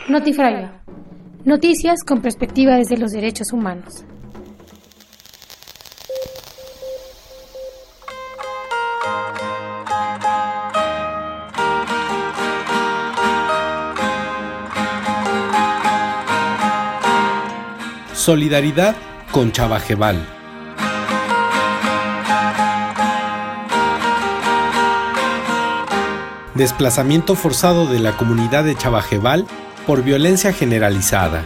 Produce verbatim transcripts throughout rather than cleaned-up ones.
Notifraiva. Noticias con perspectiva desde los derechos humanos. Solidaridad con Chavajebal. Desplazamiento forzado de la comunidad de Chavajebal por violencia generalizada.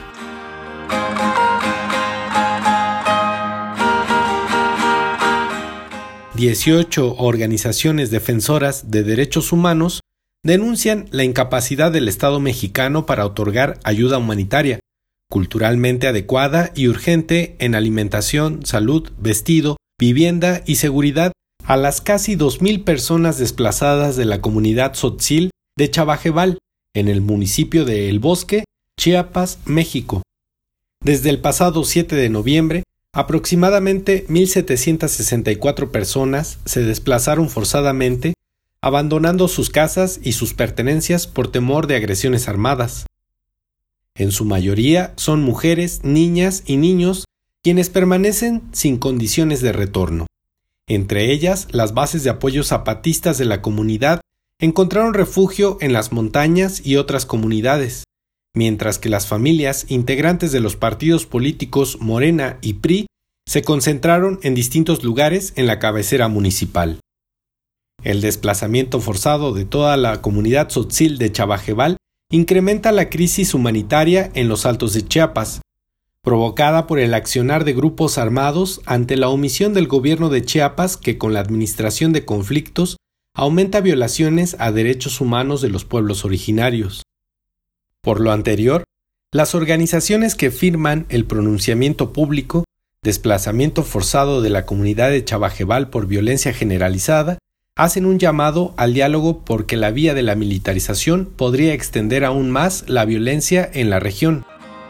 dieciocho organizaciones defensoras de derechos humanos denuncian la incapacidad del Estado mexicano para otorgar ayuda humanitaria, culturalmente adecuada y urgente en alimentación, salud, vestido, vivienda y seguridad a las casi dos mil personas desplazadas de la comunidad tzotzil de Chavajebal, en el municipio de El Bosque, Chiapas, México. Desde el pasado siete de noviembre, aproximadamente mil setecientas sesenta y cuatro personas se desplazaron forzadamente, abandonando sus casas y sus pertenencias por temor de agresiones armadas. En su mayoría son mujeres, niñas y niños quienes permanecen sin condiciones de retorno. Entre ellas, las bases de apoyo zapatistas de la comunidad encontraron refugio en las montañas y otras comunidades, mientras que las familias integrantes de los partidos políticos Morena y P R I se concentraron en distintos lugares en la cabecera municipal. El desplazamiento forzado de toda la comunidad tzotzil de Chavajebal incrementa la crisis humanitaria en los Altos de Chiapas, provocada por el accionar de grupos armados ante la omisión del gobierno de Chiapas que con la administración de conflictos aumenta violaciones a derechos humanos de los pueblos originarios. Por lo anterior, las organizaciones que firman el pronunciamiento público, desplazamiento forzado de la comunidad de Chavajebal por violencia generalizada, hacen un llamado al diálogo porque la vía de la militarización podría extender aún más la violencia en la región.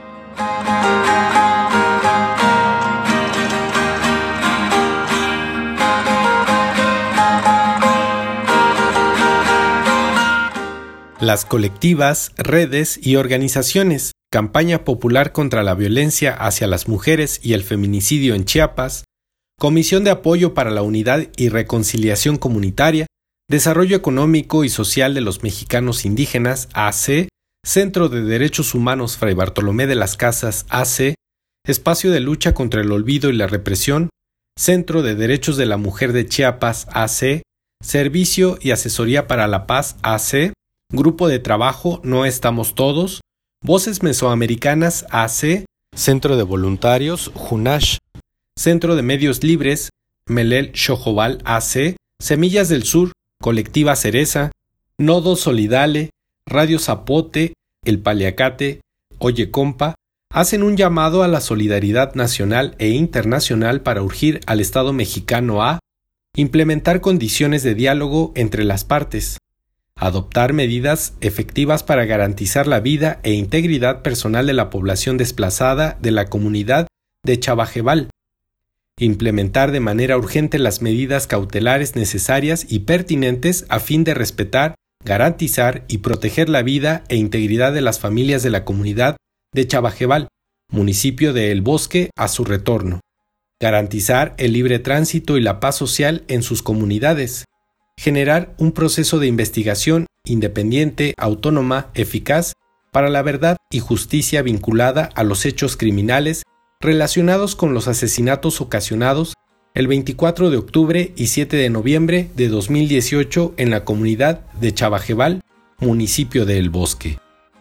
Las colectivas, redes y organizaciones, Campaña Popular contra la Violencia hacia las Mujeres y el Feminicidio en Chiapas, Comisión de Apoyo para la Unidad y Reconciliación Comunitaria, Desarrollo Económico y Social de los Mexicanos Indígenas, A C, Centro de Derechos Humanos Fray Bartolomé de las Casas, A C, Espacio de Lucha contra el Olvido y la Represión, Centro de Derechos de la Mujer de Chiapas, A C, Servicio y Asesoría para la Paz, A C, Grupo de Trabajo No Estamos Todos, Voces Mesoamericanas, A C, Centro de Voluntarios, Junash, Centro de Medios Libres, Melel Xojobal, A C, Semillas del Sur, Colectiva Cereza, Nodo Solidale, Radio Zapote, El Paliacate, Oye Compa, hacen un llamado a la solidaridad nacional e internacional para urgir al Estado mexicano a implementar condiciones de diálogo entre las partes, adoptar medidas efectivas para garantizar la vida e integridad personal de la población desplazada de la comunidad de Chavajebal, implementar de manera urgente las medidas cautelares necesarias y pertinentes a fin de respetar, garantizar y proteger la vida e integridad de las familias de la comunidad de Chavajebal, municipio de El Bosque, a su retorno, garantizar el libre tránsito y la paz social en sus comunidades, generar un proceso de investigación independiente, autónoma, eficaz, para la verdad y justicia vinculada a los hechos criminales relacionados con los asesinatos ocasionados el veinticuatro de octubre y siete de noviembre de dos mil dieciocho en la comunidad de Chavajebal, municipio de El Bosque.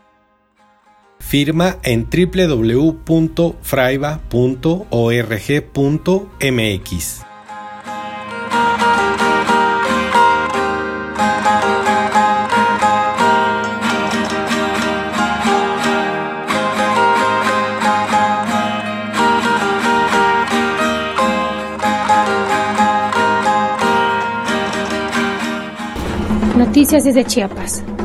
Firma en doble u doble u doble u punto fraiva punto org punto m x. Noticias desde Chiapas.